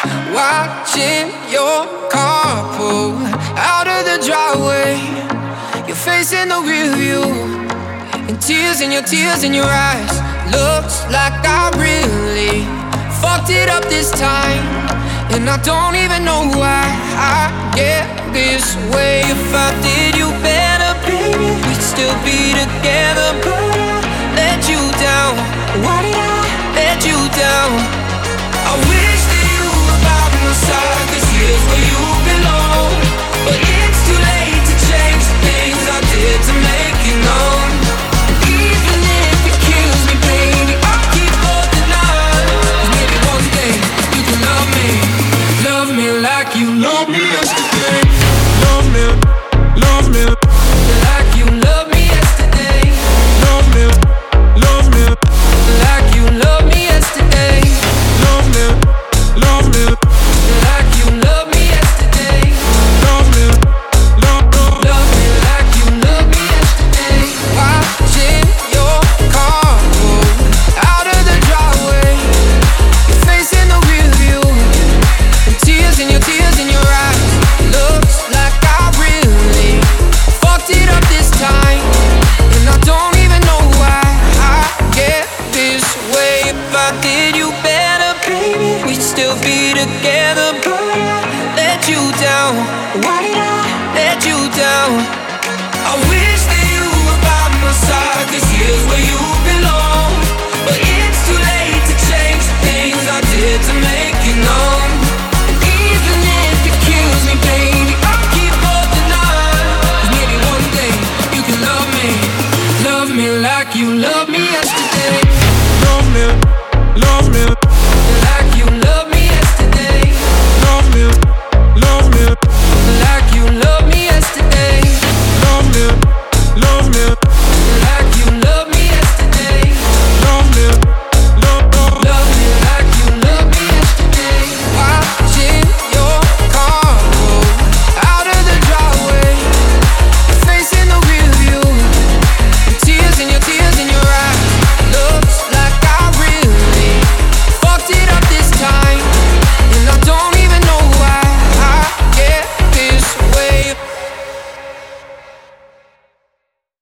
Watching your car pull out of the driveway, your face in the rear view, and tears in your eyes. Looks like I really fucked it up this time, and I don't even know why I get this way. If I did you better, baby, we'd still be together. But I let you down. Why did I let you down? I wish that you were by my side, 'cause here's where you belong. But it's too late to change the things I did to make you known. And even if it kills me, baby, I'll keep holding on. 'Cause maybe one day you can love me like you loved me yesterday. Love me, like you loved me yesterday. love me, like you loved me yesterday. love me, like you loved me yesterday. love me, Love me like you loved me yesterday. Watching your car pull out of the driveway, your face in the rear view, and tears in your eyes. Looks like I really fucked it up this time, and I don't even know why I get this way. If I did you better, baby, we'd still be together. But I let you down. Why did I let you down? I wish that you were by my side, 'cause here's where you